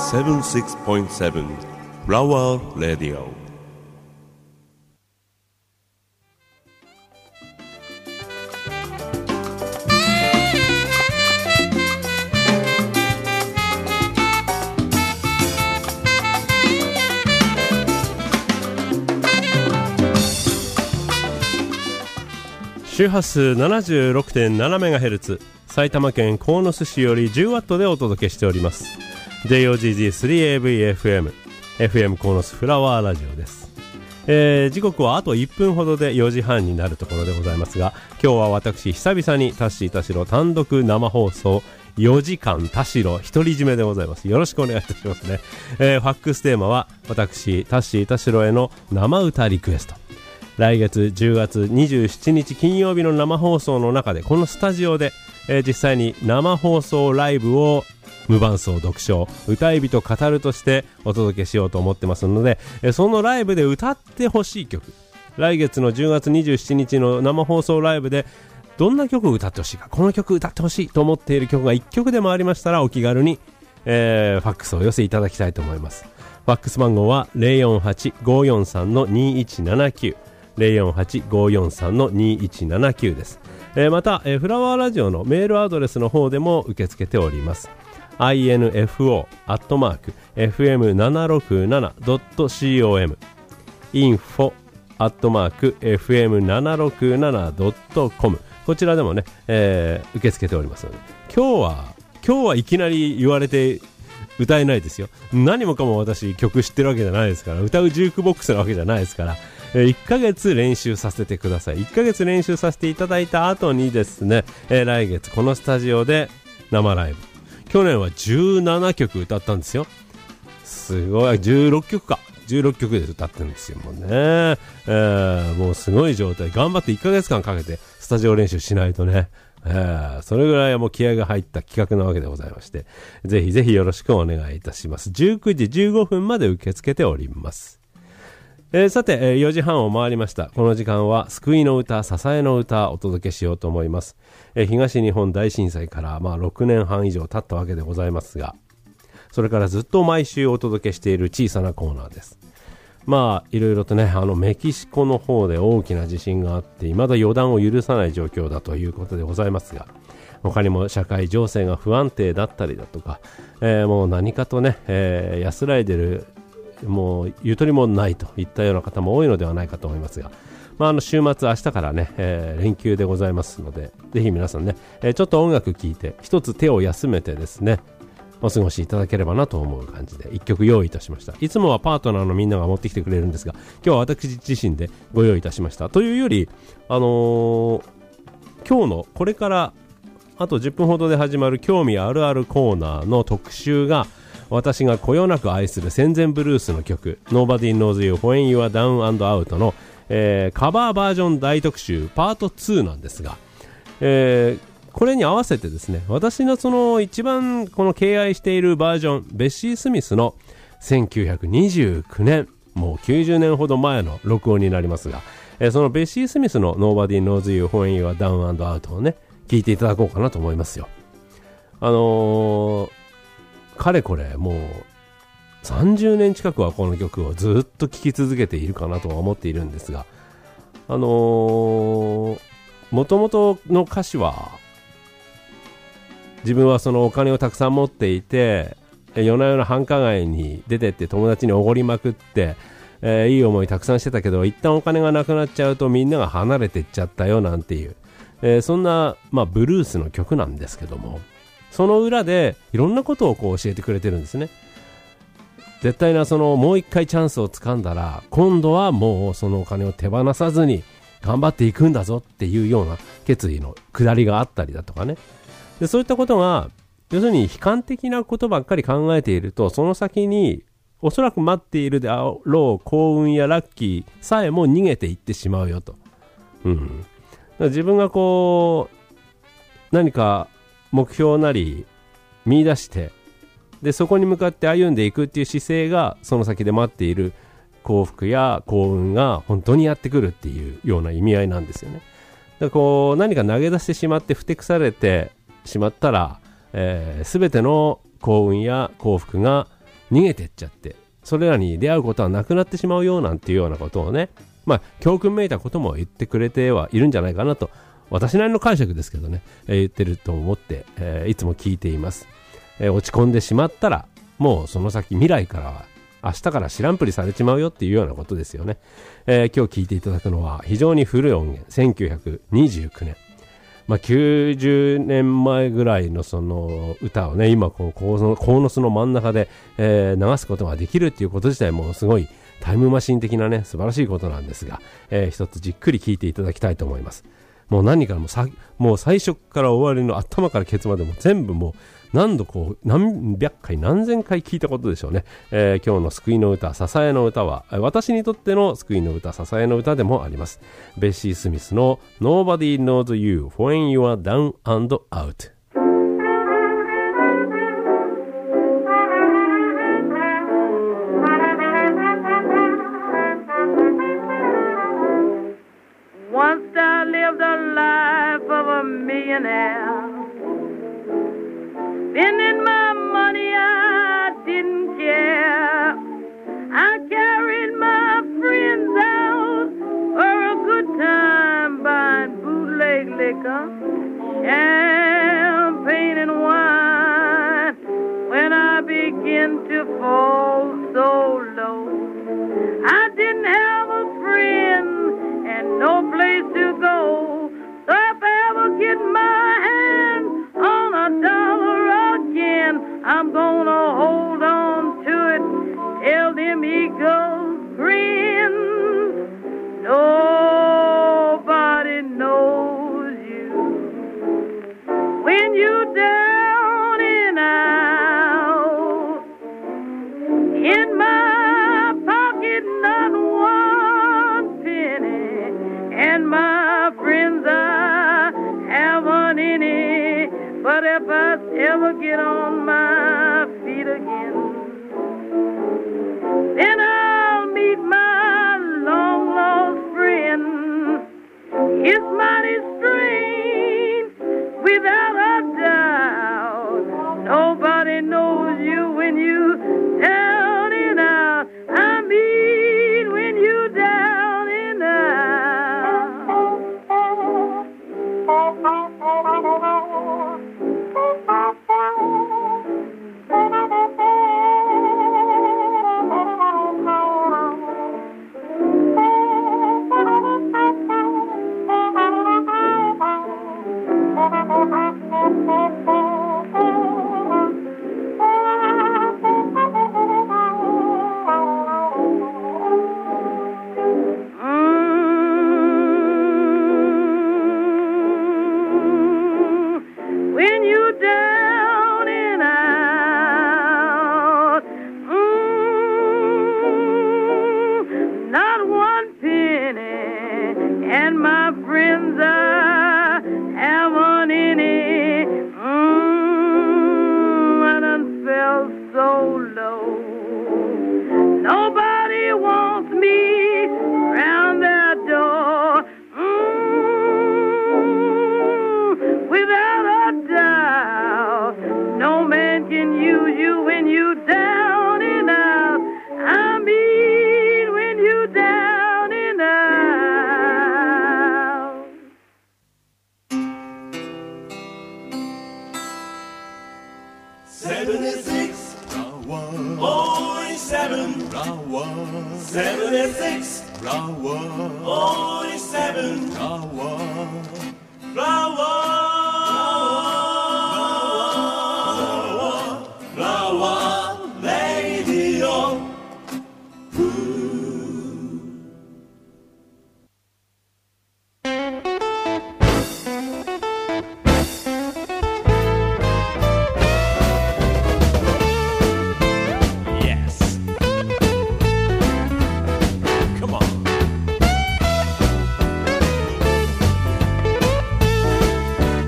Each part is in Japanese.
76.7 Flower Radio。 周波数 76.7MHz 埼玉県鴻巣市より 10W でお届けしております。 JOGG3AVFM FM 鴻巣フラワーラジオです。時刻はあと1分ほどで4時半になるところでございますが、今日は私久々にタッシー田代単独生放送4時間田代独り占めでございます。よろしくお願いいたしますね。ファックステーマは私タッシー田代への生歌リクエスト。来月10月27日金曜日の生放送の中でこのスタジオで、実際に生放送ライブを無伴奏読唱歌い人語るとしてお届けしようと思ってますので、そのライブで歌ってほしい曲、来月の10月27日の生放送ライブでどんな曲を歌ってほしいか、この曲歌ってほしいと思っている曲が1曲でもありましたらお気軽に、ファックスを寄せいただきたいと思います。ファックス番号は 048-543-2179048-543-2179 です。また、フラワーラジオのメールアドレスの方でも受け付けております。info@fm767.com info@fm767.com こちらでもね、受け付けておりますので、今日はいきなり言われて歌えないですよ。何もかも私曲知ってるわけじゃないですから、歌うジュークボックスなわけじゃないですから、1ヶ月練習させてください。1ヶ月練習させていただいた後にですね、来月このスタジオで生ライブ、去年は17曲歌ったんですよ。すごい、16曲で歌ってるんですよ。もうね、もうすごい状態、頑張って1ヶ月間かけてスタジオ練習しないとね、それぐらいもう気合が入った企画なわけでございまして、ぜひぜひよろしくお願いいたします。19時15分まで受け付けております。さて、4時半を回りました。この時間は救いの歌、支えの歌をお届けしようと思います。東日本大震災から6年半以上経ったわけでございますが、それからずっと毎週お届けしている小さなコーナーです。いろいろとね、メキシコの方で大きな地震があって未だ予断を許さない状況だということでございますが、他にも社会情勢が不安定だったりだとか、もう何かとね、安らいでる、もうゆとりもないといったような方も多いのではないかと思いますが、週末明日からね、連休でございますので、ぜひ皆さんね、ちょっと音楽聴いて一つ手を休めてですね、お過ごしいただければなと思う感じで一曲用意いたしました。いつもはパートナーのみんなが持ってきてくれるんですが、今日は私自身でご用意いたしました。というより、今日のこれからあと10分ほどで始まる興味あるあるコーナーの特集が、私がこよなく愛する戦前ブルースの曲 Nobody Knows You When You Are Down and Out の、カバーバージョン大特集パート2なんですが、これに合わせてですね、私のその一番この敬愛しているバージョン、ベッシー・スミスの1929年、もう90年ほど前の録音になりますが、そのベッシー・スミスの Nobody Knows You When You Are Down and Out をね、聴いていただこうかなと思いますよ。かれこれもう30年近くはこの曲をずっと聴き続けているかなとは思っているんですが、もともとの歌詞は、自分はそのお金をたくさん持っていて、夜な夜な繁華街に出てって友達におごりまくって、いい思いたくさんしてたけど、一旦お金がなくなっちゃうとみんなが離れていっちゃったよなんていう、そんな、ブルースの曲なんですけども、その裏でいろんなことをこう教えてくれてるんですね。絶対なもう一回チャンスを掴んだら、今度はもうそのお金を手放さずに頑張っていくんだぞっていうような決意の下りがあったりだとかね。で、そういったことが要するに悲観的なことばっかり考えていると、その先におそらく待っているであろう幸運やラッキーさえも逃げていってしまうよと。だから自分がこう何か目標なり見出して、でそこに向かって歩んでいくっていう姿勢が、その先で待っている幸福や幸運が本当にやってくるっていうような意味合いなんですよね。だからこう何か投げ出してしまってふてくされてしまったら、全ての幸運や幸福が逃げてっちゃって、それらに出会うことはなくなってしまうよなんていうようなことをね、教訓めいたことも言ってくれてはいるんじゃないかなと、私なりの解釈ですけどね、言ってると思って、いつも聞いています。落ち込んでしまったら、もうその先未来からは明日から知らんぷりされちまうよっていうようなことですよね。今日聞いていただくのは非常に古い音源、1929年。90年前ぐらいのその歌をね、今こう鴻巣の真ん中で、流すことができるっていうこと自体もすごいタイムマシン的なね、素晴らしいことなんですが、一つじっくり聞いていただきたいと思います。もう何からもう最初から終わりの頭からケツまでも全部もう何百回何千回聞いたことでしょうね。今日の救いの歌、支えの歌は私にとっての救いの歌、支えの歌でもあります。ベッシー・スミスの Nobody Knows You When You Are Down and Out。 Once I lived a life of a millionaire, spending my money I didn't care. I carried my friends out for a good time, buying bootleg liquor, champagne and wine. When I began to fall so low, I didn't have a friend and no place to go. So if I ever get my hand on $1 again, I'm gonna hold on to it till them eagles grin. Nobody knows you when you're down and out. In my pocket, not one penny, and my friends I haven't any. But if I ever get on my feet again, then I'll meet my long lost friend. It's mighty strange, without a doubt. Nobody knows you when you down and out. I mean when you down and out. When you down and out, not one penny, and my friends I haven't any. I done fell so low. Nobody wants me round their door. Without a doubt, no man can use you when you down and out. I mean when you down and out. 76 only 7 76 only 7 Flower Radio. Yes. Come on.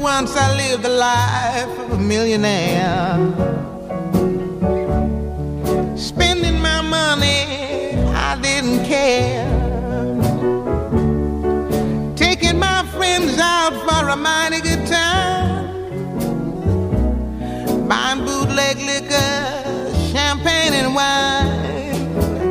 once I lived the life of a millionaire, spending my money, I didn't care, taking my friends out for a mighty good time, buying bootleg liquor, champagne and wine.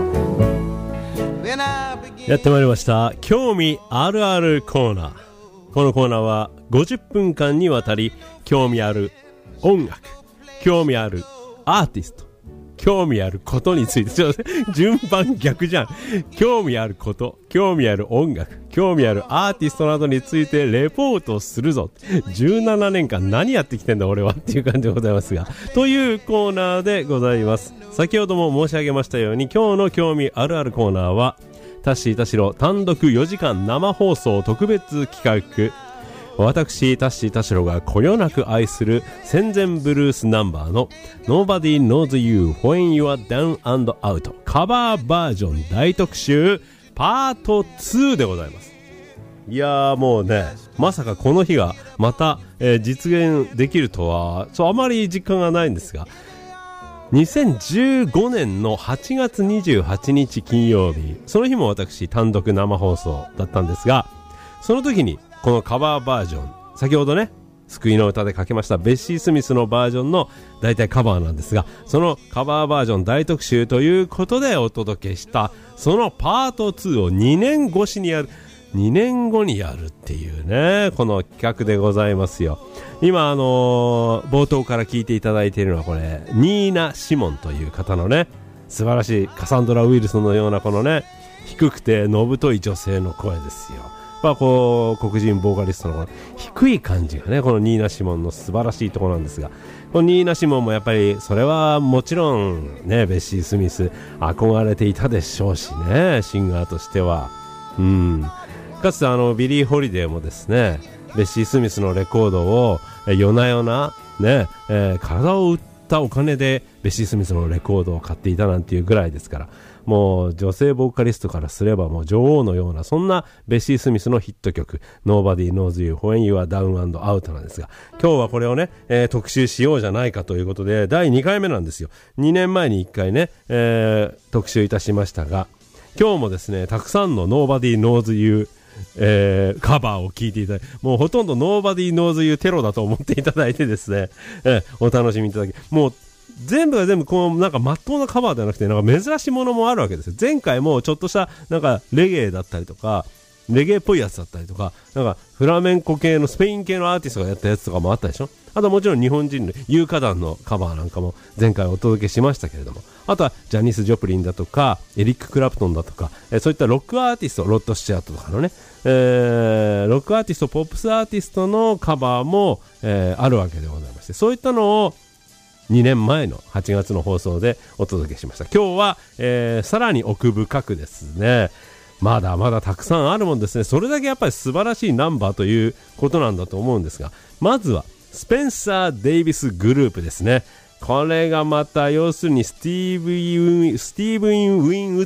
Then I began. やってまいりました。興味あるあるコーナー。このコーナーは50分間にわたり興味ある音楽、興味あるアーティスト、興味あることについて、ちょっと順番逆じゃん。興味あること、興味ある音楽、興味あるアーティストなどについてレポートするぞ。17年間何やってきてんだ俺はっていう感じでございますが、というコーナーでございます。先ほども申し上げましたように、今日の興味あるあるコーナーはタッシー田代単独4時間生放送特別企画、私タッシー田代がこよなく愛する戦前ブルースナンバーの Nobody Knows You When You Are Down and Out カバーバージョン大特集パート2でございます。いやーもうね、まさかこの日がまた、実現できるとはあまり実感がないんですが、2015年の8月28日金曜日、その日も私単独生放送だったんですが、その時にこのカバーバージョン、先ほどね救いの歌でかけましたベッシー・スミスのバージョンの大体カバーなんですが、そのカバーバージョン大特集ということでお届けしたそのパート2を2年後にやるっていうね、この企画でございますよ。今冒頭から聞いていただいているのはこれニーナ・シモンという方のね、素晴らしいカサンドラ・ウィルソンのようなこのね低くてのぶとい女性の声ですよ。こう黒人ボーカリストのこの低い感じがね、このニーナ・シモンの素晴らしいところなんですが、このニーナ・シモンもやっぱりそれはもちろんねベッシー・スミス憧れていたでしょうしね、シンガーとしては。かつてビリー・ホリデーもですねベッシー・スミスのレコードを夜な夜なね、体を売ったお金でベッシー・スミスのレコードを買っていたなんていうぐらいですから、もう女性ボーカリストからすればもう女王のようなそんなベッシー・スミスのヒット曲 Nobody Knows You When You Are Down and Out なんですが、今日はこれをね、特集しようじゃないかということで第2回目なんですよ。2年前に1回ね、特集いたしましたが、今日もですねたくさんの Nobody Knows Youカバーを聴いていただいて、もうほとんど Nobody Knows You テロだと思っていただいてですね、お楽しみいただき、もう全部が全部こうなんか真っ当なカバーではなくて、なんか珍しいものもあるわけですよ。前回もちょっとしたなんかレゲエだったりとかレゲエっぽいやつだったりとか、なんかフラメンコ系のスペイン系のアーティストがやったやつとかもあったでしょ。あともちろん日本人の有歌団のカバーなんかも前回お届けしましたけれども、あとはジャニス・ジョプリンだとかエリック・クラプトンだとか、そういったロックアーティスト、ロッド・スチュアートとかのね、ロックアーティスト、ポップスアーティストのカバーも、あるわけでございまして、そういったのを2年前の8月の放送でお届けしました。今日は、さらに奥深くですね、まだまだたくさんあるもんですね。それだけやっぱり素晴らしいナンバーということなんだと思うんですが、まずはスペンサー・デイビスグループですね。これがまた要するにスティーブン・ウィンウ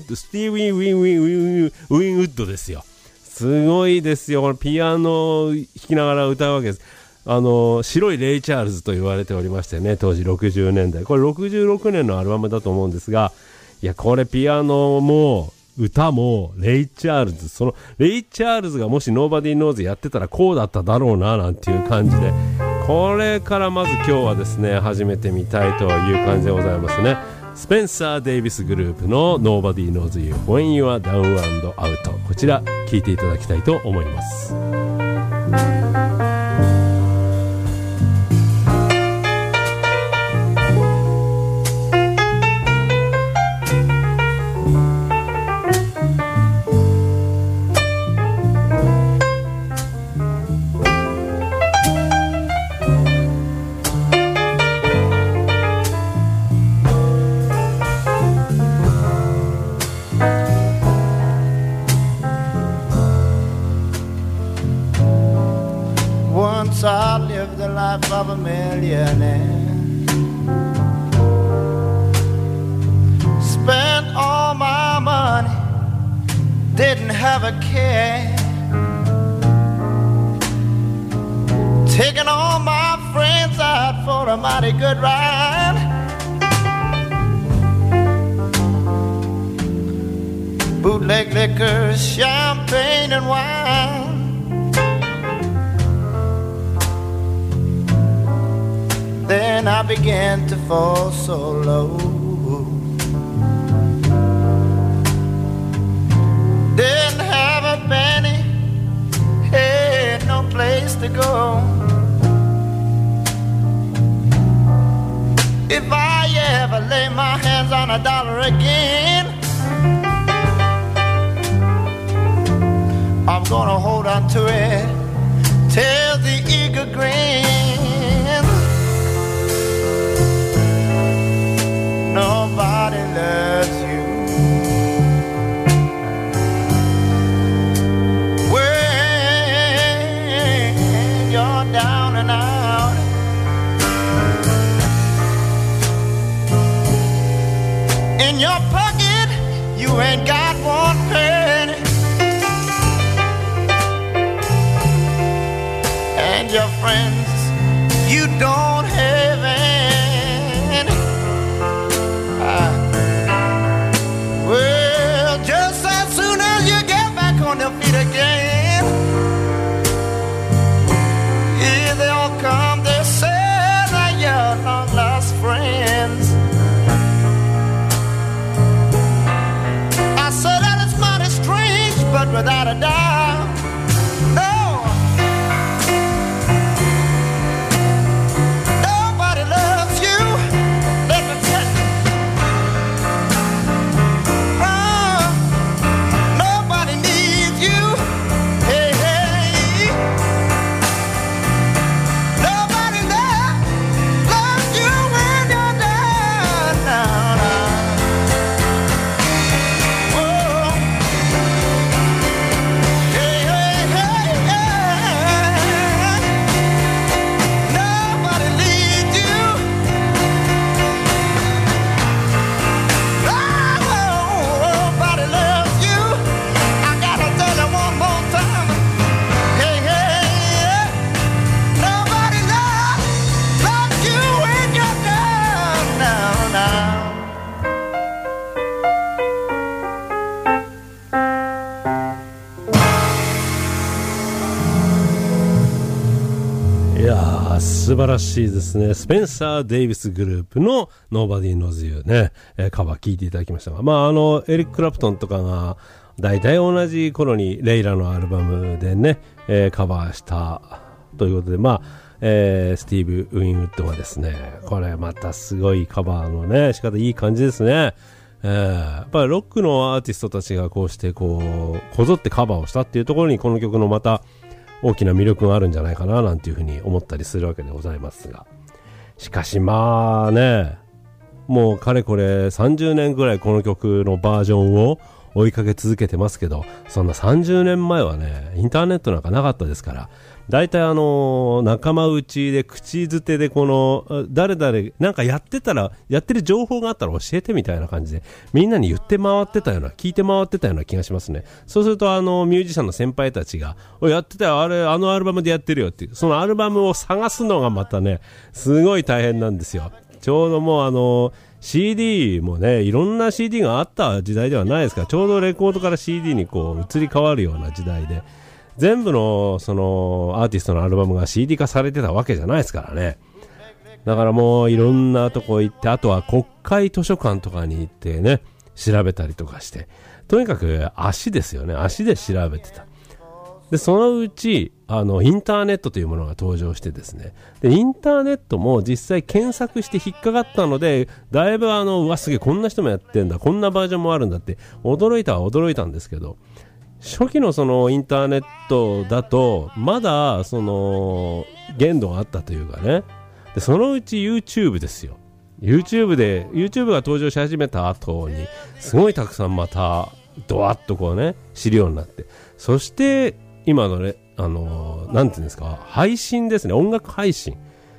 ッドですよ。すごいですよ。このピアノを弾きながら歌うわけです。白いレイ・チャールズと言われておりましてね、当時60年代、これ66年のアルバムだと思うんですが、いやこれピアノも歌もレイ・チャールズ、そのレイ・チャールズがもし Nobody Knows やってたらこうだっただろうななんていう感じで、これからまず今日はですね始めてみたいという感じでございますね。スペンサー・デイビスグループの Nobody Knows You When You Are Down and Out、 こちら聴いていただきたいと思います。 Once I lived the life of a millionaire, spent all my money, didn't have a care, taking all my friends out for a mighty good ride. Bootleg liquor, champagne and wine. Then I began to fall so low. Didn't have a penny, had no place to go. If I ever lay my hands on a dollar again, I'm gonna hold on to it till the eagle grins. Nobody loves you when you're down and out. In your pocket, you ain't got one penny, and your friends, you don't have any. Well, just as soon as you get back on your feet again, yeah, they all come, they say that you're long lost friends. I say that it's mighty strange, but without a doubt, no, nobody loves you. Let me tell you. Nobody needs you. Hey, hey. Nobody loves you when you're down, down, down. Whoa. Hey, hey, hey, hey. Nobody needs you. Nobody loves you. I gotta tell you one more time. Hey, hey, nobody loves you when you're down, down, down. いやー素晴らしいですね。スペンサー・デイビスグループの Nobody Knows You ね、カバー聴いていただきましたが、まあエリック・クラプトンとかが大体同じ頃にレイラのアルバムでね、カバーしたということで、まあスティーブ・ウィンウッドがですね、これまたすごいカバーのね仕方いい感じですね。やっぱりロックのアーティストたちがこうしてこぞってカバーをしたっていうところにこの曲のまた大きな魅力があるんじゃないかななんていうふうに思ったりするわけでございますが、しかしまあね、もうかれこれ30年ぐらいこの曲のバージョンを追いかけ続けてますけど、そんな30年前はねインターネットなんかなかったですから、だいたい仲間内で口づてでこの誰々なんかやってたら、やってる情報があったら教えてみたいな感じでみんなに言って回ってたような、聞いて回ってたような気がしますね。そうするとミュージシャンの先輩たちがやってたよ、あのアルバムでやってるよっていう、そのアルバムを探すのがまたねすごい大変なんですよ。ちょうどもうCD もね、いろんな CD があった時代ではないですから、ちょうどレコードから CD にこう移り変わるような時代で、全部のそのアーティストのアルバムが CD 化されてたわけじゃないですからね。だからもういろんなとこ行って、あとは国会図書館とかに行ってね調べたりとかして、とにかく足ですよね、足で調べてた。でそのうちインターネットというものが登場してですね、でインターネットも実際検索して引っかかったので、だいぶうわすげえこんな人もやってんだ、こんなバージョンもあるんだって驚いたんですけど、初期のそのインターネットだとまだその限度があったというかね。でそのうち YouTube ですよ。YouTube が登場し始めた後にすごいたくさんまたドワッとこうね知るようになって、そして今のねなんていうんですか、配信ですね、音楽配信、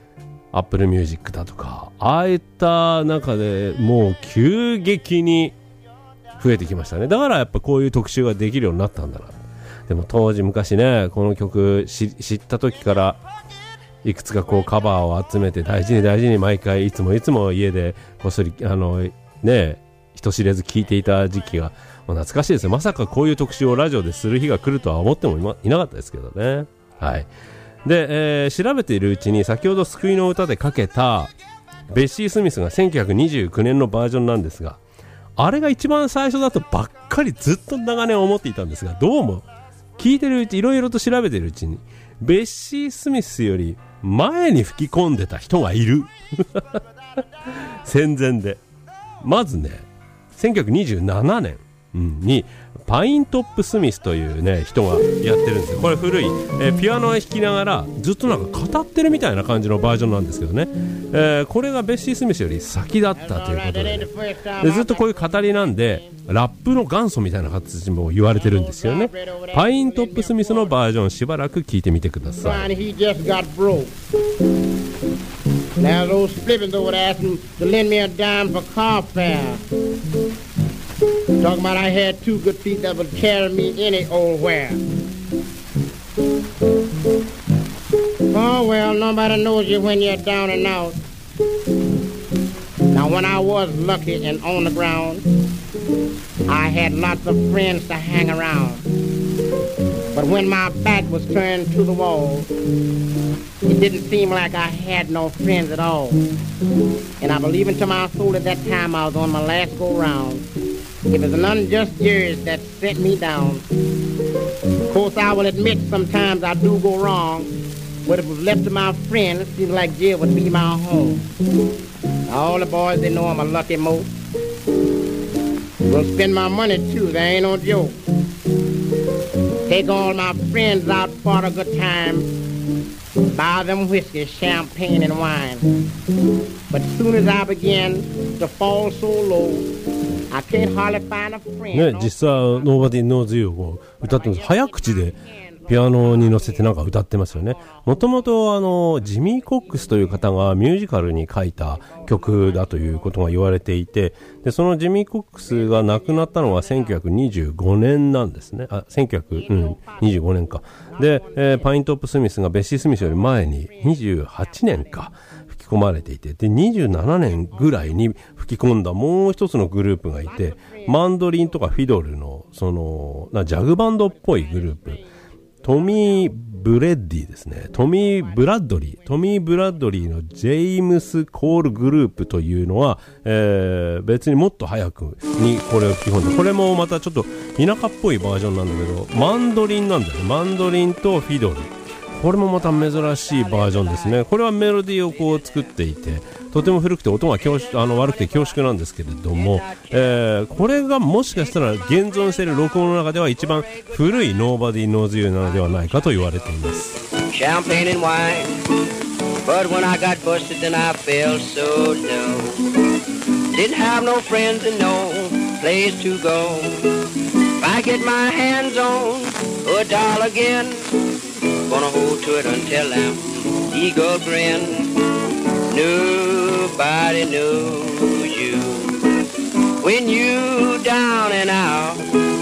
Apple Music だとかああいった中でもう急激に増えてきましたね。だからやっぱこういう特集ができるようになったんだな。でも当時昔ねこの曲知った時からいくつかこうカバーを集めて大事に大事に毎回いつも家でこっそり人知れず聞いていた時期が懐かしいですよ。まさかこういう特集をラジオでする日が来るとは思ってもいなかったですけどね。はい。で、調べているうちに先ほど救いの歌でかけたベッシー・スミスが1929年のバージョンなんですが、あれが一番最初だとばっかりずっと長年思っていたんですが、どうも聞いてるうちいろいろと調べているうちにベッシー・スミスより前に吹き込んでた人がいる戦前で。まずね、1927年にパイントップ・スミスというね人がやってるんですよ。これ古い、ピアノを弾きながらずっとなんか語ってるみたいな感じのバージョンなんですけどね、これがベッシー・スミスより先だったということで、でずっとこういう語りなんでラップの元祖みたいな形も言われてるんですよね。パイントップ・スミスのバージョンしばらく聞いてみてください。 Now those flippers over there asking to lend me a dime for car fare. Talking about I had 2 good feet that would carry me any old where. Oh well, nobody knows you when you're down and out. Now when I was lucky and on the ground, I had lots of friends to hang around. But when my back was turned to the wall, it didn't seem like I had no friends at all. And I believe into my soul at that time I was on my last go-round. It was an unjust years that sent me down. Of course, I will admit sometimes I do go wrong. But if it was left to my friends, it seems like jail would be my home. All the boys, they know I'm a lucky moke. Gonna spend my money too, there ain't no joke. Take all my friends out for a good time. Buy them whiskey, champagne, and wine. But as soon as I began to fall so low, I can't hardly find a friend. ね、実際Nobody Knows Youを歌ってます。早口でピアノに乗せてなんか歌ってますよね。もともとジミー・コックスという方がミュージカルに書いた曲だということが言われていて、でそのジミー・コックスが亡くなったのが1925年なんですね。1925年か。で、パイントップ・スミスがベッシー・スミスより前に28年か吹き込まれていて、で27年ぐらいに吹き込んだもう一つのグループがいて、マンドリンとかフィドルのそのジャグバンドっぽいグループ、トミー・ブレッディですね。トミー・ブラッドリーのジェームス・コールグループというのは、別にもっと早くにこれを吹き込んで、これもまたちょっと田舎っぽいバージョンなんだけど、マンドリンなんだよね。マンドリンとフィドル、これもまた珍しいバージョンですね。これはメロディーをこう作っていて、とても古くて音が悪くて恐縮なんですけれども、これがもしかしたら現存している録音の中では一番古い Nobody Knows You なのではないかと言われています。 Champagne and wine, but when I got busted then I felt so low. Didn't have no friends and no place to go. If I get my hands on a dollar again, gonna hold to it until I'm eagle grin. Nobody knows you when you down and out.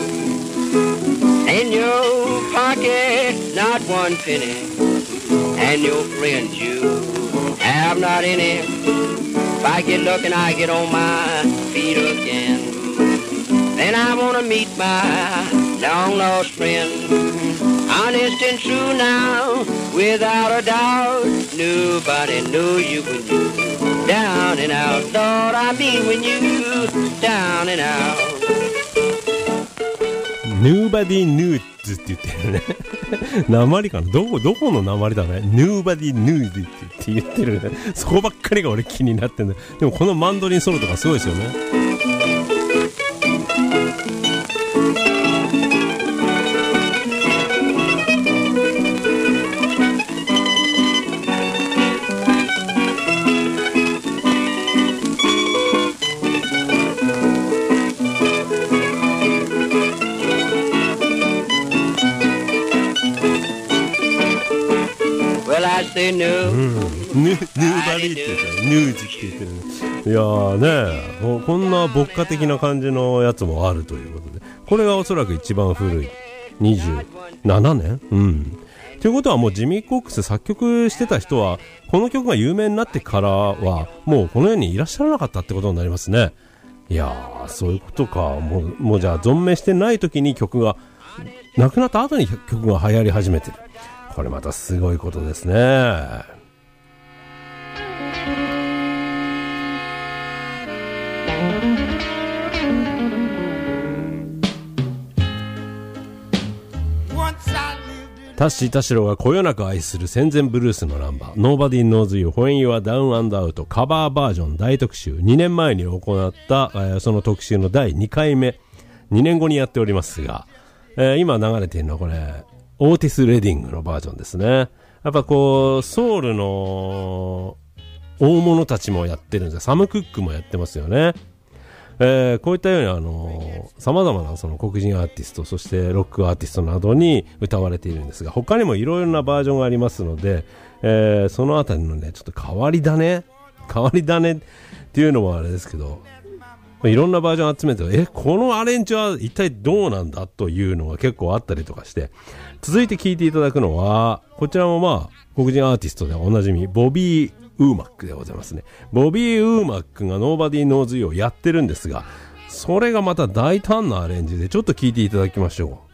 In your pocket not one penny, and your friends you have not any. If I get lucky and I get on my feet again, then I wanna meet my long lost friend. Honest and true now, without a doubt. Nobody knows you when you down and out. Lord, I mean when you down and out. Nobody knows って言ってるね。訛かな、どこの訛だね。Nobody knows って言ってるね。そこばっかりが俺気になってんだ。でもこのマンドリンソロとかすごいですよね。 ヌーバリーって言ったらヌーズって言ってるね。いやーね、もうこんな牧歌的な感じのやつもあるということで、これがおそらく一番古い27年、 ということはもうジミー・コックス作曲してた人はこの曲が有名になってからはもうこの世にいらっしゃらなかったってことになりますね。いやー、そういうことか。もうじゃあ存命してない時に曲が亡くなった後に曲が流行り始めてる。これまたすごいことですね。タッシー田代がこよなく愛する戦前ブルースのナンバー Nobody Knows You When You Are Down and Out カバーバージョン大特集、2年前に行った、その特集の第2回目、2年後にやっておりますが、今流れているのはこれオーティス・レディングのバージョンですね。やっぱこうソウルの大物たちもやってるんですよ。サム・クックもやってますよね。こういったように様々なその黒人アーティスト、そしてロックアーティストなどに歌われているんですが、他にもいろいろなバージョンがありますので、そのあたりのね、ちょっと変わり種っていうのもあれですけど、いろんなバージョン集めて、このアレンジは一体どうなんだというのが結構あったりとかして、続いて聴いていただくのは、こちらもまあ、黒人アーティストでおなじみ、ボビー・ウーマックでございますね。ボビー・ウーマックが Nobody Knows You をやってるんですが、それがまた大胆なアレンジで、ちょっと聴いていただきましょう。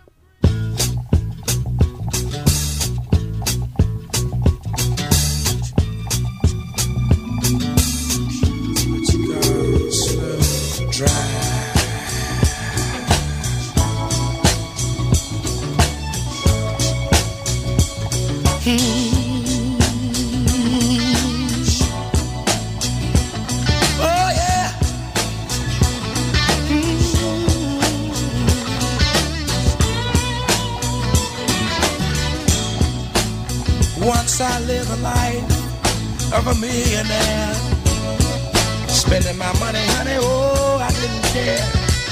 Once I lived a life of a millionaire, spending my money, honey, oh, I didn't care.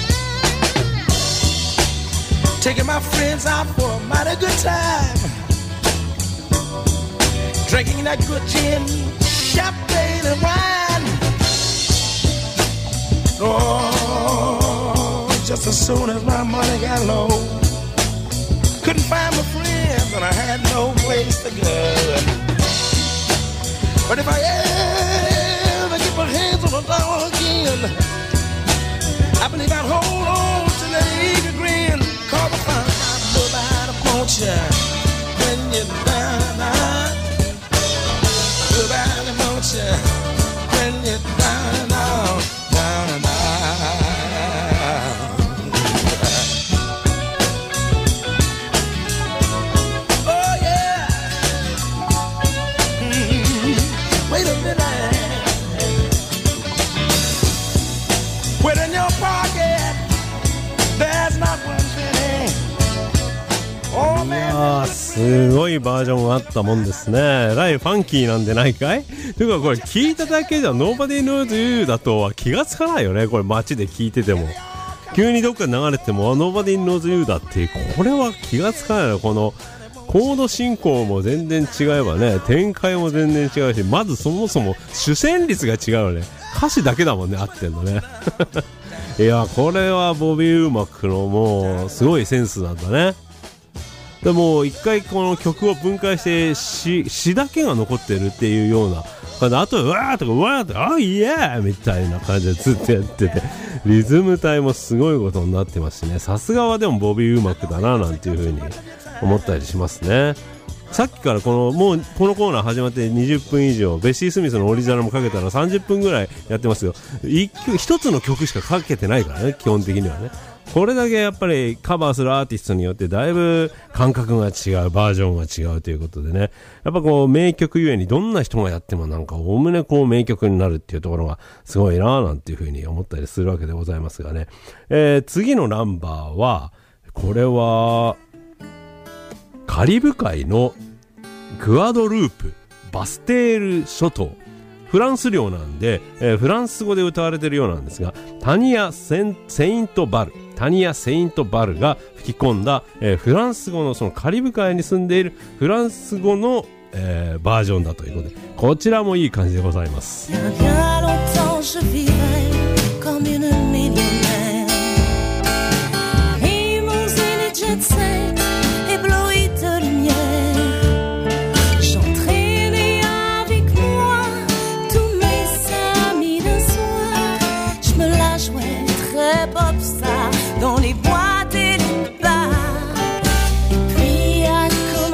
Taking my friends out for a mighty good time, drinking that good gin, champagne and wine. Oh, just as soon as my money got low, couldn't find my friends and I had no place to go. But if I ever get my hands on a dollar again, I believe I'd hold on to that eager grin. Cause I found out nobody wants you when you're down. Nobody wants you when you're down and out, down and out. Wait a minute. Put in your pocket, there's not one penny. Oh man. すごいバージョンがあったもんですね。ライファンキーなんでないかい？というかこれ聞いただけじゃ Nobody Knows You だとは気がつかないよね。これ街で聞いてても急にどっかで流れても Nobody Knows You だってこれは気がつかないの。このコード進行も全然違えばね、展開も全然違うし、まずそもそも主旋律が違うね。歌詞だけだもんね、合ってんのね。いや、これはボビー・ウーマックのもうすごいセンスなんだね。でも一回この曲を分解して詩だけが残ってるっていうような、あとわーとかわーとか、あいやーみたいな感じでずっとやってて、リズム体もすごいことになってますしね。さすがはでもボビー・ウーマックだななんていう風に思ったりしますね。さっきからもうこのコーナー始まって20分以上、ベッシー・スミスのオリジナルもかけたら30分ぐらいやってますよ。一つの曲しかかけてないからね、基本的にはね。これだけやっぱりカバーするアーティストによってだいぶ感覚が違う、バージョンが違うということでね、やっぱこう名曲ゆえにどんな人がやってもなんかおおむねこう名曲になるっていうところがすごいなぁなんていうふうに思ったりするわけでございますがね。次のナンバーは、これはカリブ海のグアドループ、バステール諸島、フランス領なんで、フランス語で歌われているようなんですが、タニア・セイントバルが吹き込んだ、フランス語のそのカリブ海に住んでいるフランス語の、バージョンだということで、こちらもいい感じでございます。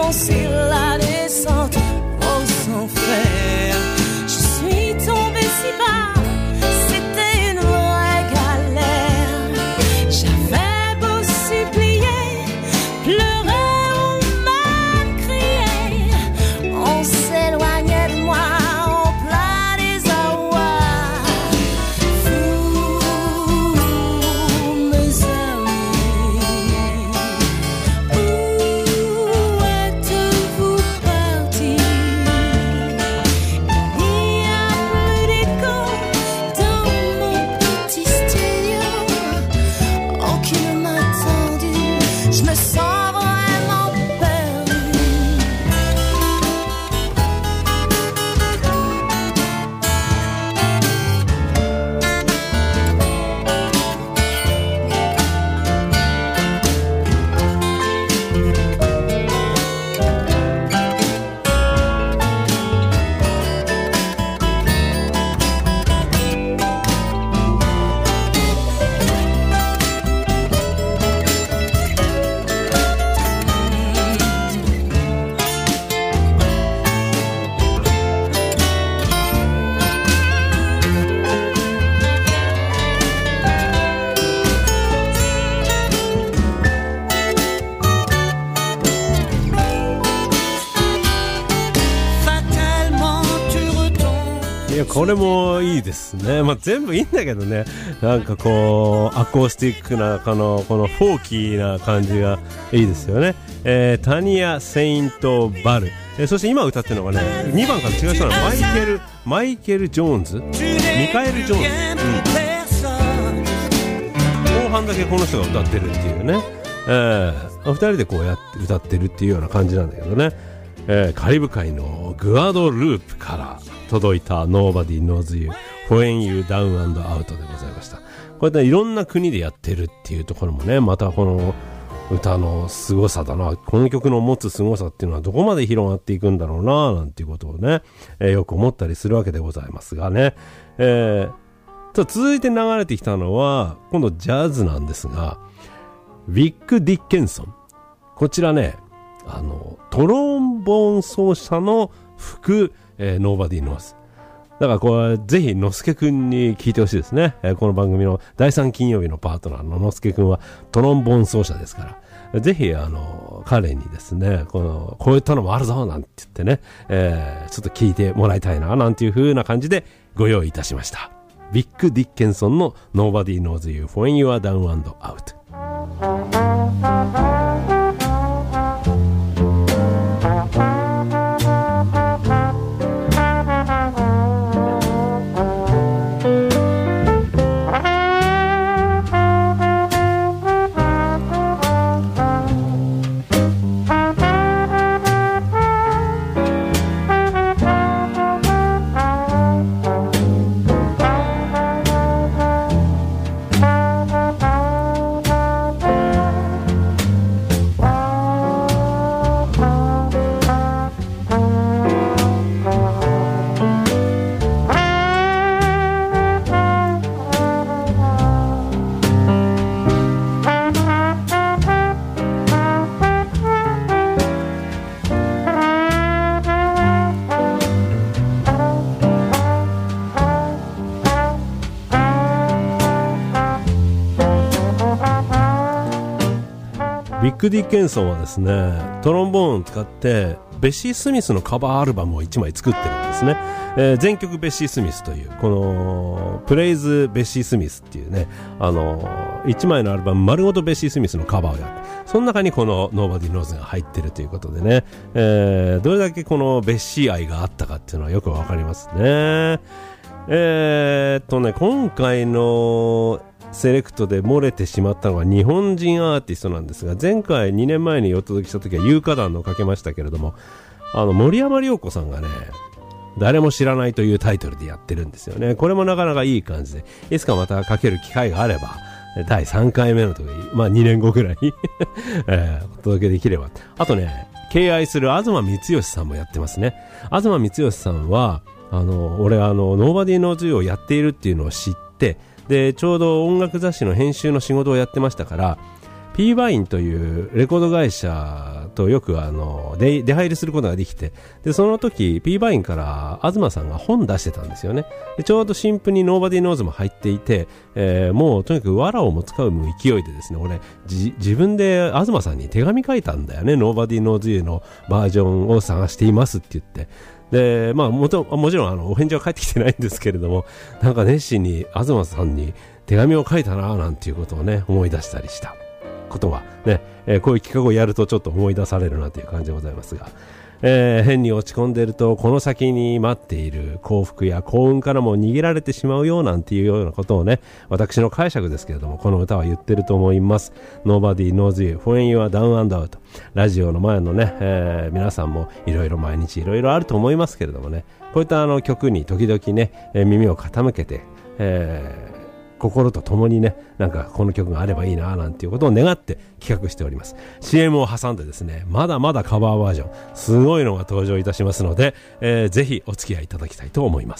commencer la descente aux enfers. Je suis tombée si bas, c'était une vraie galère. J'avais beau supplier, pleurer ou même crier, on s'éloignait de moi en plein désarroi. Vous, mes amis, où êtes-vous partis? Il n'y a plus d'écho dans mon petit studio. Aucune ne m'a attendu, je me sens vraiment perdue. Fatalement tu retombes. いや、これもいいですね。まあ、全部いいんだけどね。なんかこう、アコースティックな、このフォーキーな感じがいいですよね。タニア・セイント・バル。そして今歌ってるのがね、2番から違う人なの。マイケル・ジョーンズ、ミカエル・ジョーンズ。後半だけこの人が歌ってるっていうね。2人でこう歌ってるっていうような感じなんだけどね。カリブ海のグアドループから届いた Nobody Knows You When You Down and Out でございました。こうやっていろんな国でやってるっていうところもね、またこの歌の凄さだな、この曲の持つ凄さっていうのはどこまで広がっていくんだろうな、なんていうことをね、よく思ったりするわけでございますがね。続いて流れてきたのは今度ジャズなんですが、ウィック・ディッケンソン。こちらね、トロンボーン奏者の副、Nobody Knows。だからこれぜひのすけくんに聞いてほしいですね。この番組の第3金曜日のパートナーののすけくんはトロンボーン奏者ですから、ぜひ彼にですね、こういったのもあるぞなんて言ってね、ちょっと聞いてもらいたいななんていう風な感じでご用意いたしました。ビック・ディッケンソンの Nobody Knows You When You Are Down and Out。ビック・ディッケンソンはですね、トロンボーンを使ってベッシー・スミスのカバーアルバムを1枚作ってるんですね。全曲ベッシー・スミスというこのプレイズ・ベッシー・スミスっていうね、1枚のアルバム丸ごとベッシー・スミスのカバーをやって、その中にこの Nobody Knows が入ってるということでね、どれだけこのベッシー愛があったかっていうのはよくわかりますね。今回のセレクトで漏れてしまったのは日本人アーティストなんですが、前回2年前にお届けした時は有価団のかけましたけれども、森山良子さんがね、誰も知らないというタイトルでやってるんですよね。これもなかなかいい感じで、いつかまたかける機会があれば第3回目の時、まあ2年後ぐらいにお届けできれば。あとね、敬愛する東光義さんもやってますね。東光義さんは俺Nobody Knows Youをやっているっていうのを知って、でちょうど音楽雑誌の編集の仕事をやってましたから、P バインというレコード会社とよく出入りすることができて、でその時 P バインから東さんが本出してたんですよね。でちょうど新譜に Nobody Knows も入っていて、もうとにかく藁をも使う勢いでですね、俺自分で東さんに手紙書いたんだよね。 Nobody Knows You のバージョンを探していますって言って、でまあもちろんお返事は返ってきてないんですけれども、なんか熱心に東さんに手紙を書いたななんていうことをね思い出したりしたことがね、こういう企画をやるとちょっと思い出されるなという感じでございますが、変に落ち込んでいるとこの先に待っている幸福や幸運からも逃げられてしまうよなんていうようなことをね、私の解釈ですけれどもこの歌は言ってると思います。 Nobody knows you when you are down and out。 ラジオの前のね、皆さんもいろいろ毎日いろいろあると思いますけれどもね、こういった曲に時々ね、耳を傾けて、心と共にね、なんかこの曲があればいいななんていうことを願って企画しております。 CM を挟んでですね、まだまだカバーバージョンすごいのが登場いたしますので、ぜひお付き合いいただきたいと思います。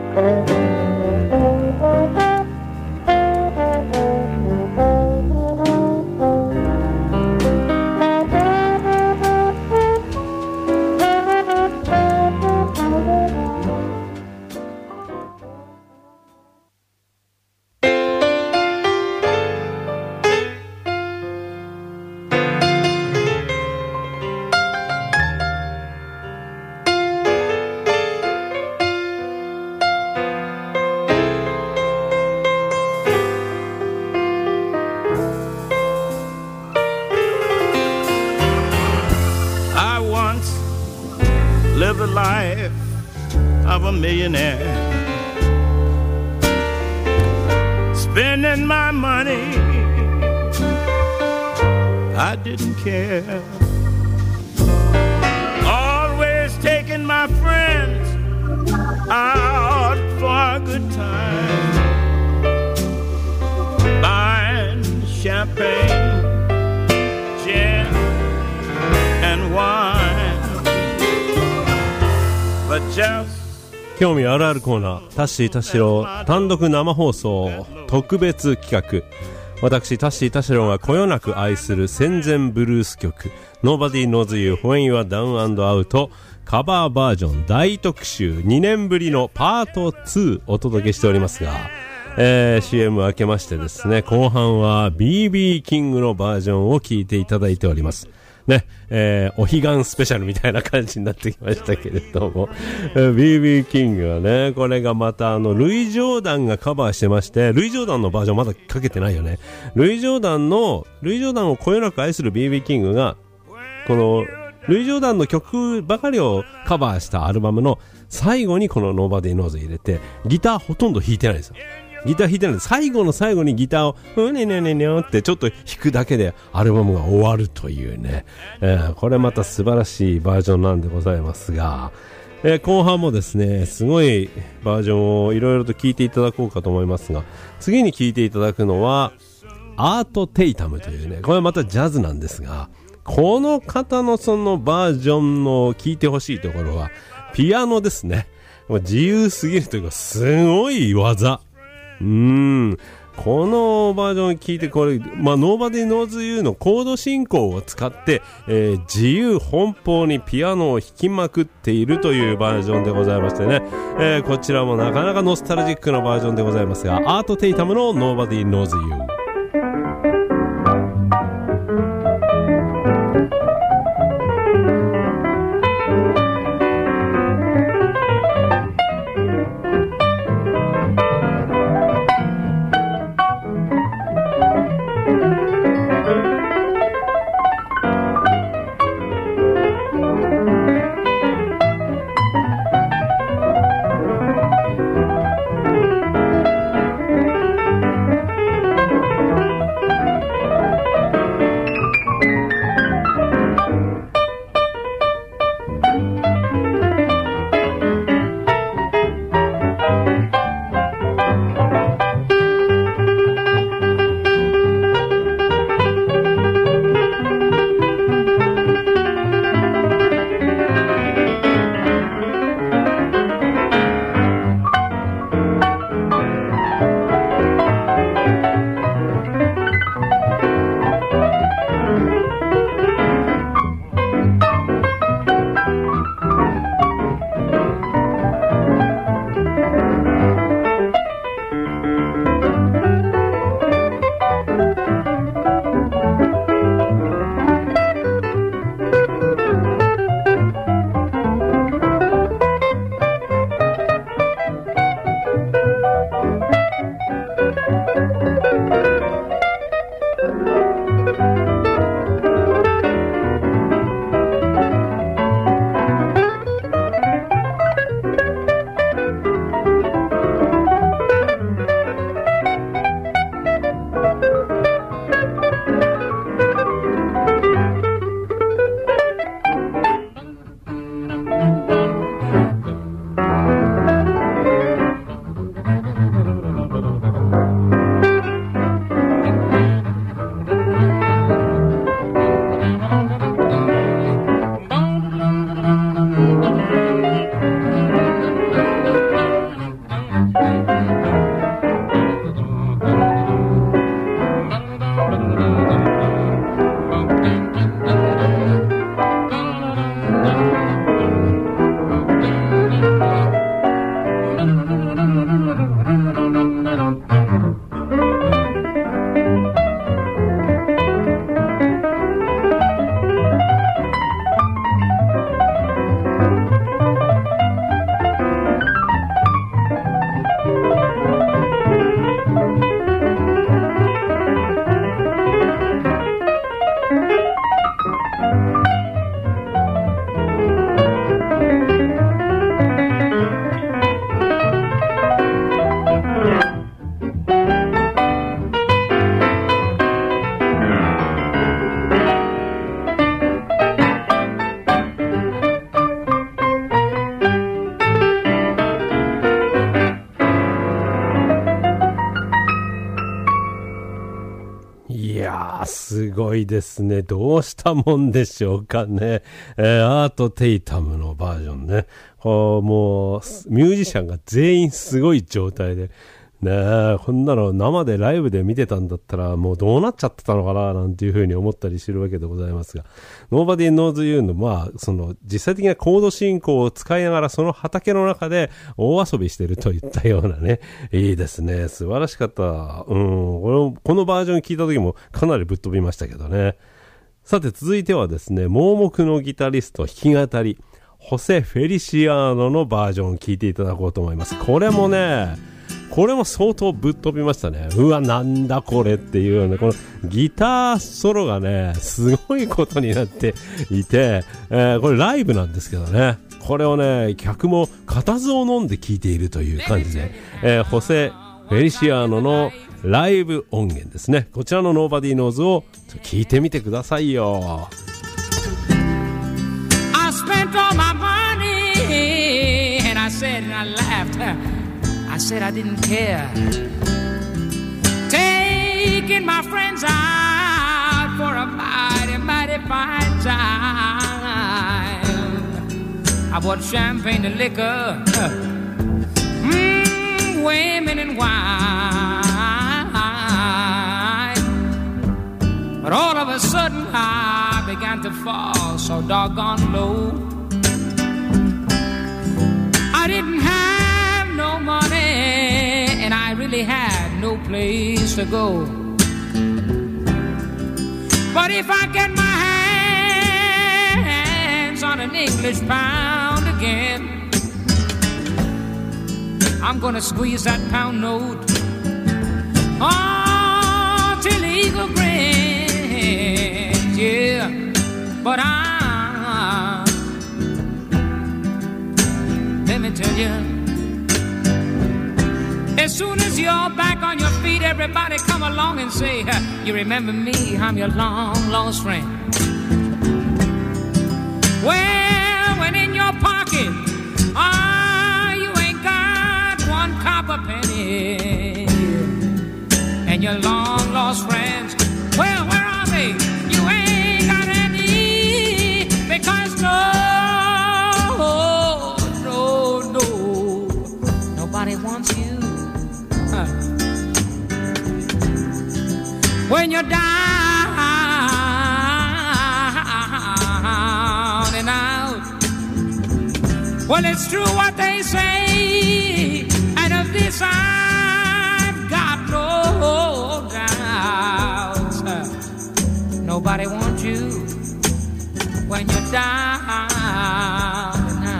Live the life of a millionaire, spending my money, I didn't care, always taking my friends out for a good time, buying champagne, gin and wine.But just 興味あるあるコーナー、タッシー田代単独生放送特別企画。私タッシー田代がこよなく愛する戦前ブルース曲 Nobody Knows You When You Are Down and Out カバーバージョン大特集2年ぶりのパート2お届けしておりますが、CM 明けましてですね、後半は BB キングのバージョンを聞いていただいておりますね。お彼岸スペシャルみたいな感じになってきましたけれども、BB キングはね、これがまたルイ・ジョーダンがカバーしてまして、ルイ・ジョーダンのバージョンまだかけてないよね。ルイ・ジョーダンをこよなく愛する BB キングがこのルイ・ジョーダンの曲ばかりをカバーしたアルバムの最後にこの Nobody Knows 入れて、ギターほとんど弾いてないんですよ。ギター弾いてないんで、最後の最後にギターをうねねねねってちょっと弾くだけでアルバムが終わるというね、これまた素晴らしいバージョンなんでございますが、後半もですねすごいバージョンをいろいろと聞いていただこうかと思いますが、次に聞いていただくのはアート・テイタムというね、これはまたジャズなんですが、この方のそのバージョンの聞いてほしいところはピアノですね。もう自由すぎるというかすごい技。このバージョンを聞いて、これ、Nobody Knows You のコード進行を使って、自由奔放にピアノを弾きまくっているというバージョンでございましてね、こちらもなかなかノスタルジックなバージョンでございますが、アート・テイタムの Nobody Knows You。 すごいですね。どうしたもんでしょうかね。アート・テイタムのバージョンね。もう、ミュージシャンが全員すごい状態で。ねえ、こんなの生でライブで見てたんだったらもうどうなっちゃってたのかななんていうふうに思ったりするわけでございますが、Nobody Knows Youのその実際的なコード進行を使いながらその畑の中で大遊びしてるといったようなね、いいですね、素晴らしかった。このバージョン聞いた時もかなりぶっ飛びましたけどね。さて続いてはですね、盲目のギタリスト弾き語りホセ・フェリシアーノのバージョンを聞いていただこうと思います。これも相当ぶっ飛びましたね。うわ、なんだこれっていうような、このギターソロがね、すごいことになっていて、これライブなんですけどね、これをね、客も固唾を飲んで聴いているという感じで、ホセ・フェリシアーノのライブ音源ですね。こちらの Nobody Knows を聴いてみてくださいよ。 I spent all my money and I said and I laughed.I said I didn't care. Taking my friends out for a mighty, mighty fine time. I bought champagne and liquor, women and wine. But all of a sudden I began to fall so doggone low. I didn't have no money and I really had no place to go. But if I get my hands on an English pound again, I'm gonna squeeze that pound note till the eagle grins, yeah. But let me tell you, as soon as you're back on your feet, everybody come along and say, you remember me, I'm your long lost friend. Well, when in your pocket, you ain't got one copper penny. And your long lost friends, well, where are they? You ain't got any, because nobody wants you. When you're down and out, well, it's true what they say, and of this I've got no doubts. Nobody wants you when you're down and out.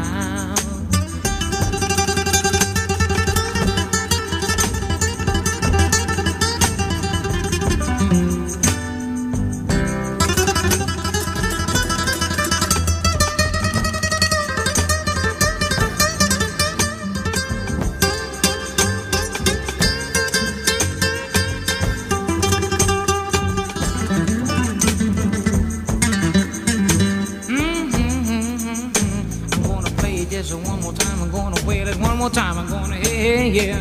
One more time, I'm gonna, hey, yeah.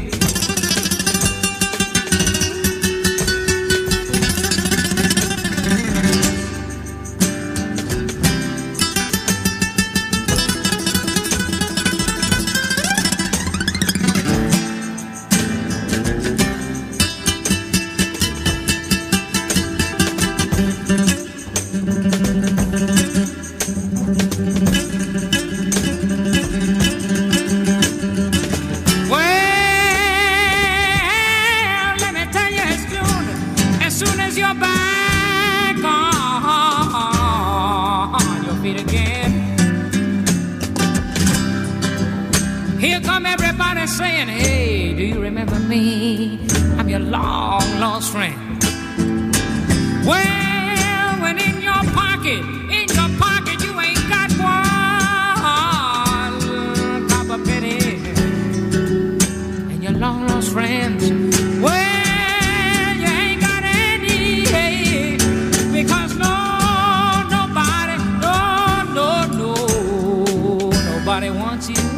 Saying, hey, do you remember me? I'm your long lost friend. Well, when in your pocket you ain't got one copper penny. And your long lost friends, well, you ain't got any, because nobody wants you.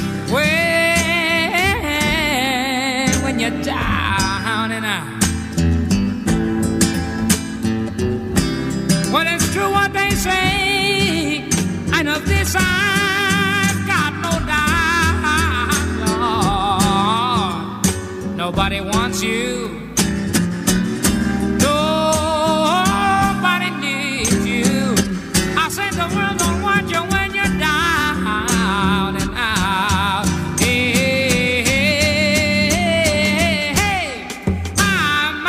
When you're down and out, Well, it's true what they say, and of this I've got no doubt. Lord, nobody wants you. Nobody needs you. I said the world don't want you when you're down and out. Hey, hey, hey, hey. I'm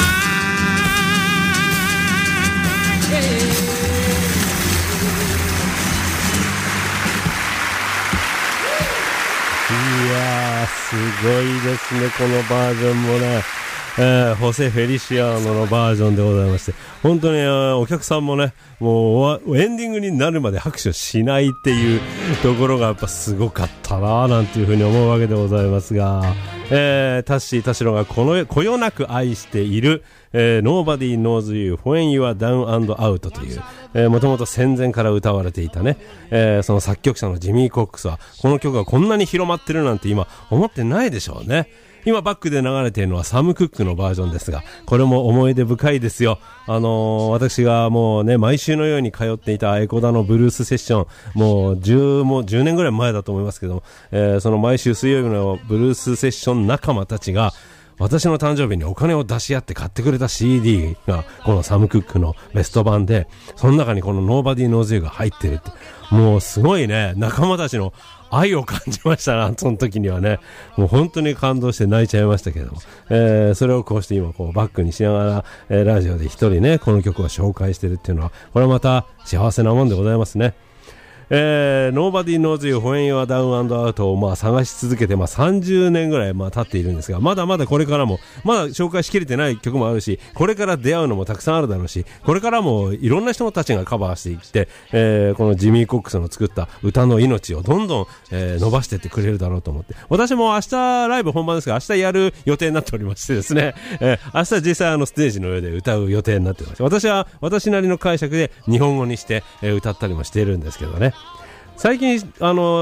いやー、すごいですね、このバージョンもね。ホセ・フェリシアーノのバージョンでございまして、本当にお客さんもね、もうエンディングになるまで拍手をしないっていうところがやっぱすごかったななんていうふうに思うわけでございますが、タッシー田代がこよなく愛している、Nobody Knows You When You Are Down and Out という、もともと戦前から歌われていたね、その作曲者のジミー・コックスはこの曲がこんなに広まってるなんて今思ってないでしょうね。今バックで流れているのはサム・クックのバージョンですが、これも思い出深いですよ。私がもうね、毎週のように通っていたエコダのブルースセッション、もう10年ぐらい前だと思いますけども、その毎週水曜日のブルースセッション仲間たちが、私の誕生日にお金を出し合って買ってくれた CD がこのサム・クックのベスト版で、その中にこの Nobody Knows You が入ってるって、もうすごいね、仲間たちの愛を感じましたな、その時にはね。もう本当に感動して泣いちゃいましたけども。それをこうして今こうバックにしながら、ラジオで一人ね、この曲を紹介してるっていうのは、これはまた幸せなもんでございますね。Nobody Knows You When You Are Down and Out を探し続けて30年ぐらい経っているんですが、まだまだこれからもまだ紹介しきれてない曲もあるし、これから出会うのもたくさんあるだろうし、これからもいろんな人たちがカバーしていって、このジミー・コックスの作った歌の命をどんどん、伸ばしていってくれるだろうと思って、私も明日ライブ本番ですが、明日やる予定になっておりましてですね、明日実際ステージの上で歌う予定になっておりまして、私は私なりの解釈で日本語にして、歌ったりもしているんですけどね。最近知った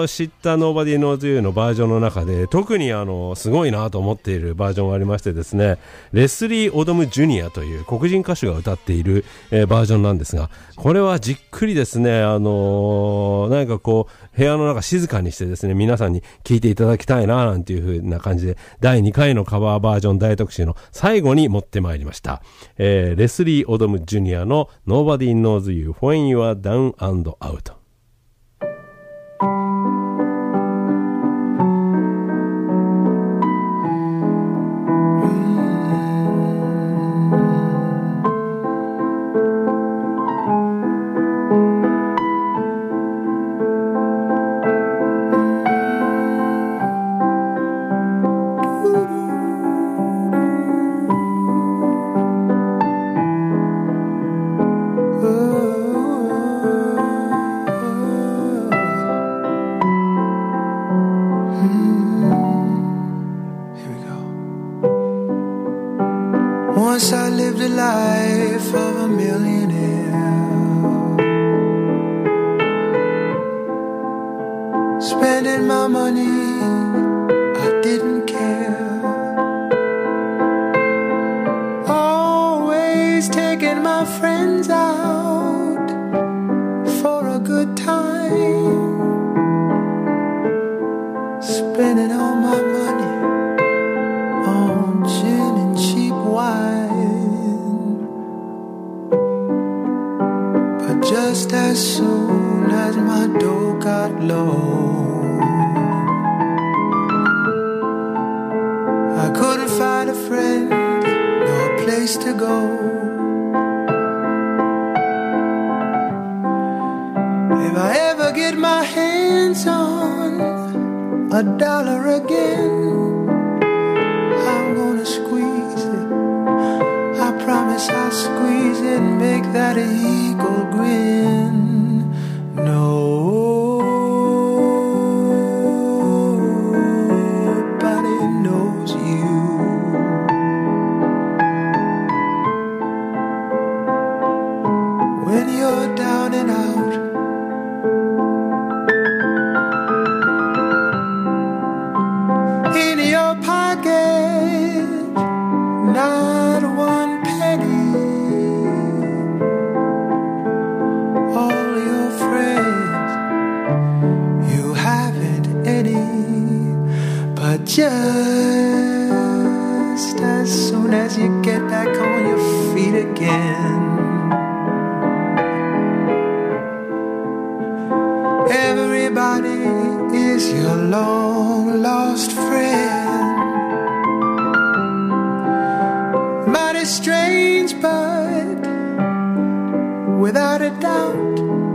Nobody Knows You のバージョンの中で特にすごいなと思っているバージョンがありましてですね、レスリー・オドム・ジュニアという黒人歌手が歌っている、バージョンなんですが、これはじっくりですね、何かこう部屋の中静かにしてですね、皆さんに聴いていただきたいななんていう風な感じで、第2回のカバーバージョン大特集の最後に持ってまいりました。レスリー・オドム・ジュニアの Nobody Knows You When You Are Down and Out。 Once I lived a life of a millionaire, spending my money, I didn't care. Always taking my friends out for a good time, spending all my money on gin and cheap wine. But just as soon as my dough got low, I couldn't find a friend nor a place to go. If I ever get my hands on $1 again, I'm gonna squeeze it. I promise I'll squeeze it and make that eagle grin. Nobody knows you. When you're down and out, in your pocket, not one penny. just as soon as you get back on your feet again. Everybody is your long lost friend. Mighty strange, but without a doubt,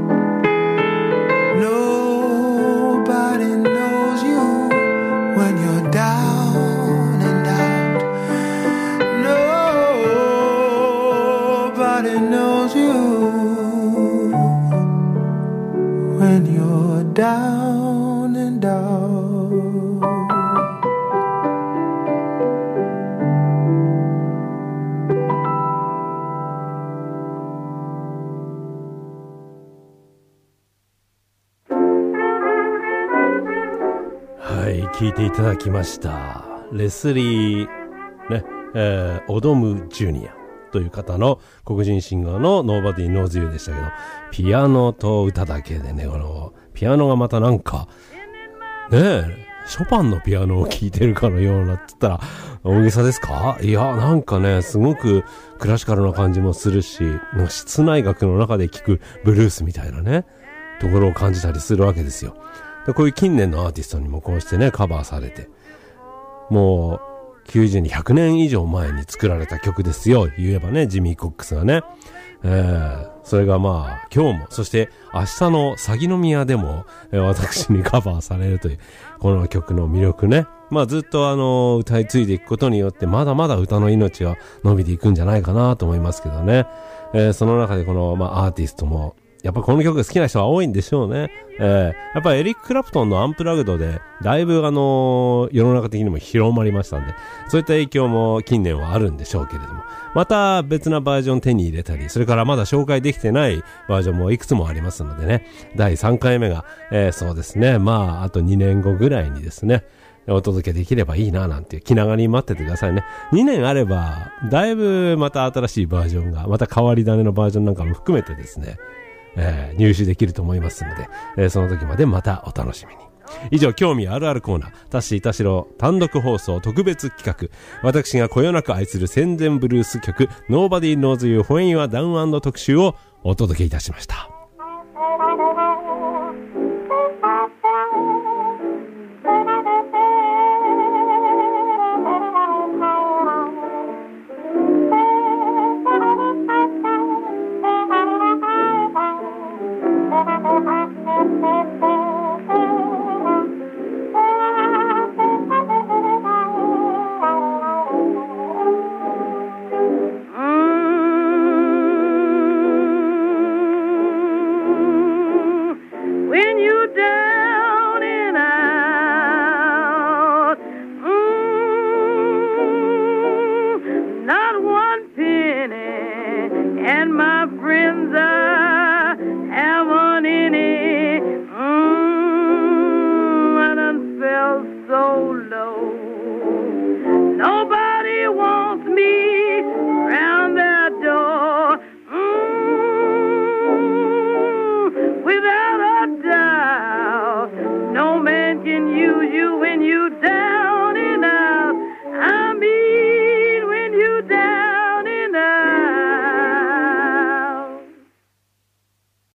nobody knows you when you're down and out. Nobody knows you when you're down and out. はい、聞いていただきました。レスリー、ね、オドム・ジュニアという方の黒人シンガーの Nobody Knows You でしたけど、ピアノと歌だけでね、このピアノがまたなんか、ねえ、ショパンのピアノを聴いてるかのようなって言ったら大げさですか？いや、なんかね、すごくクラシカルな感じもするし、室内楽の中で聴くブルースみたいなね、ところを感じたりするわけですよ。こういう近年のアーティストにもこうしてね、カバーされて、もう90に100年以上前に作られた曲ですよ。言えばね、ジミー・コックスがね。それがまあ、今日も、そして明日の鷺宮でも、私にカバーされるという、この曲の魅力ね。まあずっと歌い継いでいくことによって、まだまだ歌の命は伸びていくんじゃないかなと思いますけどね。その中でこの、まあアーティストも、やっぱこの曲好きな人は多いんでしょうね。やっぱエリック・クラプトンのアンプラグドで、だいぶ世の中的にも広まりましたんで、そういった影響も近年はあるんでしょうけれども、また別なバージョン手に入れたり、それからまだ紹介できてないバージョンもいくつもありますのでね、第3回目が、そうですね、まああと2年後ぐらいにですね、お届けできればいいななんていう気長に待っててくださいね。2年あれば、だいぶまた新しいバージョンが、また変わり種のバージョンなんかも含めてですね、入手できると思いますので、その時までまたお楽しみに。以上、興味あるあるコーナー、タッシー田代単独放送特別企画、私がこよなく愛する戦前ブルース曲 Nobody Knows You When You Are Down& 特集をお届けいたしました。